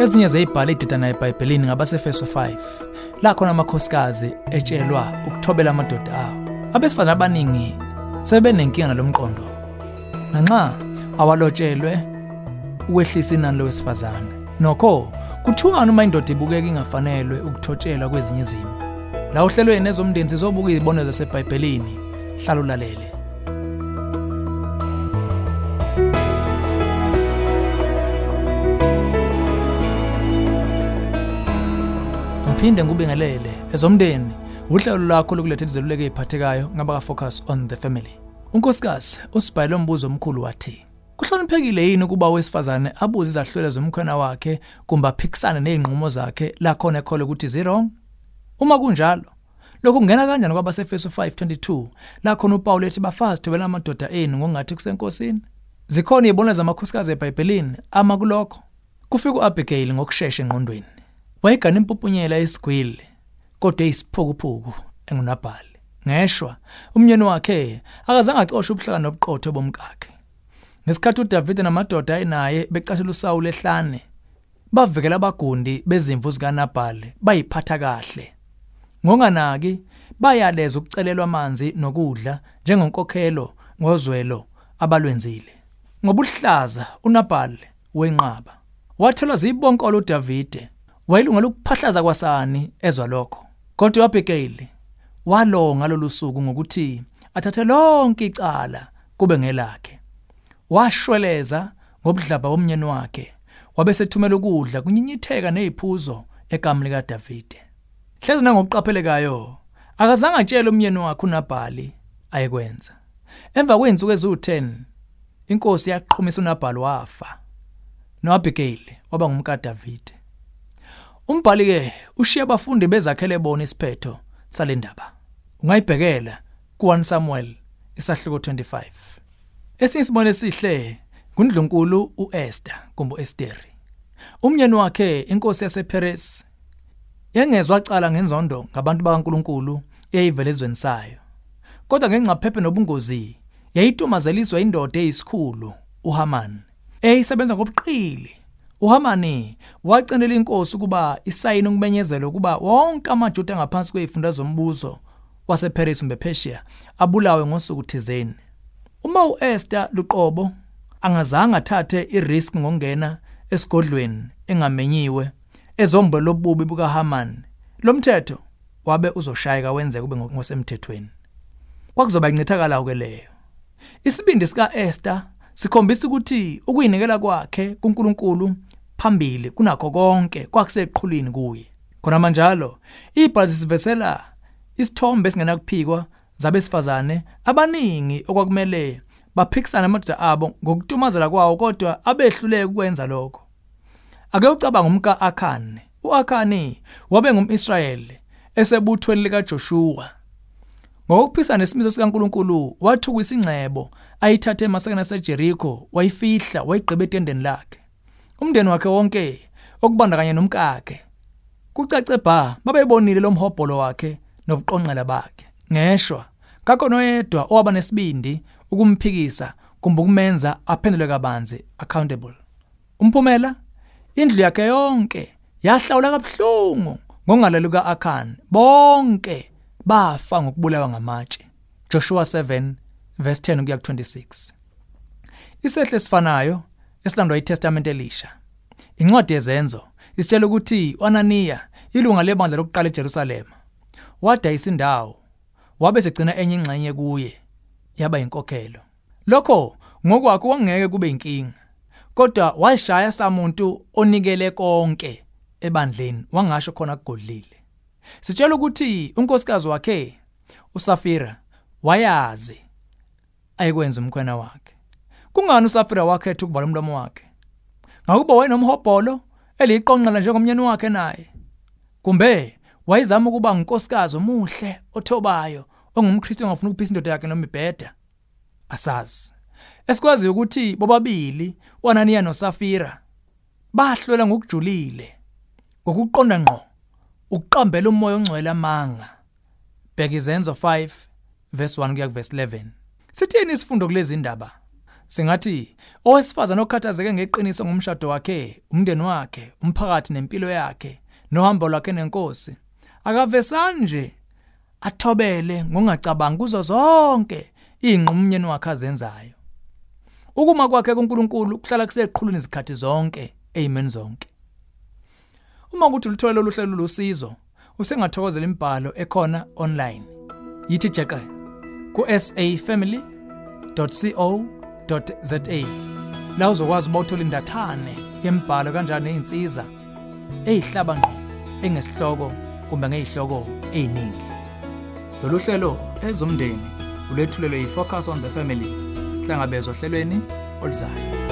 Ezinye zeyibhala ididana eBhayibhelini ngabase-Efeso 5 la khona amakhosikazi etshelwa ukuthobela amadoda awo. Abesifazane abaningi sebenenkinga nalomqondo ngenxa awalotshelwe ukwehlisa inani lowesifazane. Nokho kuthiwani uma indoda ibukeka ingafanelwe ukuthotshelwa kwezinye izimo? La uhlelweni ezomndeni sizobuka izibonelo zaseBhayibhelini. Hlala ulalele. Phinde ngubingelele ezomndeni uhlelo lakho lokulethela izeluleko eziphathekayo ngaba ka focus on the family. Unkosikazi usibhayile umbuzo omkhulu wathi, kuhloniphekile yini ukuba owesifazane abuze izahlwele zomkhwena wakhe kumbe aphikisane nezinqumo zakhe la khona ekhole ukuthi zero? Uma kunjalo lokhu kungena kanjani kwabaseFeso 5:22 la khona uPaul ethi bafazi thobela amadoda enu ngokungathi kusenkosini? Zikhona izibonelo zamakhosikazi eBhayibhelini ama kulokho. Kufika uAbigail ngokusheshsha engqondweni. Wayegana impupunyela esigwili kodwa isiphukuphuku enguNabhali. Ngeshwa umnyeni wakhe akazange acoshe ubuhlaka nobuqotho bomkakhe. Ngesikhathi uDavid namadoda ayinaye becashela uSawule ehlane, bavikela abagundi bezimvu zikaNabhali bayiphatha kahle. Ngonganaki bayaleza ukucelelwa amanzi nokudla njengenkokhelo ngozwelo abalwenzile. Ngobuhlaza uNabhali wenqaba wathelwa zibonkolo uDavide. Wayilungela ukuphahlaza kwasani ezwa lokho. Kodwa uAbigail walonga lolusuku ngokuthi athathe lonke icala kube ngelakhe. Washweleza ngobudlaba bomnyeni wakhe, wabesethumela ukudla kunyinyitheka neziphuzo ekamli kaDavide. Hlezi nangokuqaphelekayo akazange atshele umnyeni wakhe uNabhali ayekwenza. Emva kwezinsuku eziwu10 inkosi yaqhumisa uNabhali wafa. NoAbigail waba ngumkaDavide. Umbhali ke ushiya abafundi bezakhele bona isiphetho salendaba. Ungayibhekela ku1 Samuel isahluko 25. Esinye isibonelo esihle nguNdlunkulu uEsther kumbe Esteri. Umnyeni wakhe inkosi yasePeresi yengezwe wacala ngenzondo ngabantu bakaNkuluNkulu eyayivela ezweni sayo. Kodwa ngencaphephe nobungozi yayitumazeliswa indoda eyisikhulu uHaman eyisebenza ngobuqili. uHamani wacenela inkosi ukuba isayine ukumenyezela ukuba wonke amaJuda ngaphansi kwezifunda zombuso wasePeresi kumbe Persia abulawe ngosuku thizeni. Uma uEsther luqobo angazange athathe irisk ngokungena esigodlweni engamenyiwe ezombo lobubi bukaHaman, lomthetho wabe uzoshayeka wenze kube ngosemthethweni. Kwakuzoba incithakala ke leyo. Isibindi sikaEsther sikhombisa ukuthi ukuyinikela kwakhe kuNkulunkulu phambili kunakho konke kwakuseqhulwini kuye. Khona manjalo iBhayibheli sivesela isithombe esingena kuphikwa zabesifazane abaningi okwakumele baphikisana amadoda abo ngokutumazela kwawo kodwa abehluleke ukwenza lokho. Ake ucabanga umka Akhani. uAkhani wabe ngumIsrayeli esebuthweni likaJoshua. Ngokuphisa nesimiso sikaNkulunkulu wathukisa ingcebo ayithathe emasakeni aseJericho wayifihla wayigqiba etendeni lakhe. Umndeni wakhe wonke okubandakanya nomkakhe kucace bha babebonile lo mhobholo wakhe nobuqonqela bakhe. Ngeshwa kakho noyedwa owaba nesibindi ukumphikisa kumbe ukumenza aphendule kabanzi accountable. Umphumela indlu yakhe yonke yahlawula kabuhlungu ngokungalali kukaAkhani. Bonke bafa ngokubulawa ngamatshe. Joshua 7:10 kuya ku26. Isehle sifanayo esilandwa iTestament Elisha. Incwadi yezenzo isitshela ukuthi uAnaniya ilunga lebandla lokuqala eJerusalema wadayisa indawo wabe segcina enye ingxenye kuye yaba inkokhelo. Lokho ngokwakho wangeke kube inkinga. Kodwa washaya samuntu onikele konke ebandleni wangasho khona kugodlile. Sitshela ukuthi unkosikazi wakhe uSafira wayazi ayekwenza umkhwena wakhe. Kungani uSafira wakhetha ukuvala umlomo wakhe? Ngakuba wayenomhobholo eliqonqela njengomnyeni wakhe naye. Kumbe wayizama ukuba unkosikazi omuhle othobayo ongumKristu ongafuna ukuphisa indoda yakhe noma ibheda? Asazi. Esikwazi ukuthi bobabili uAnaniya noSafira bahlwela ngokujulile ngokuqonda ngqo ukuqambela umoya ongcwele amanga. Bheka izenzo 5:1 kuya ku11. Sithini isifundo kulezi indaba? Singathi owesifazana okhathazeke ngeqiniso ngomshado wakhe, umndeni wakhe, umphakathi nempilo yakhe, nohambo lwakhe nenkosi, akavesani nje athobele ngokungacabangi kuzo zonke inqumo umnyeni wakhe azenzayo. Ukuma kwakhe kuNkulunkulu kuhlala kuseqhulwini izikhathi zonke, amen zonke. Uma kuthi ulithole oluhlelo lusizo, usengathokozela imibhalo ekhona online. Yithi jeqe ku safamily.co.za la uzokwazi ukuthola indathane yemibhalo kanjani nezinsiza ezihlaba ngqo engesihloko kumbe ngezihloko eziningi. Lolu hlelo ezomndeni ulethulelwe yiFocus on the Family sihlangabezwa ohlelweni oluzayo.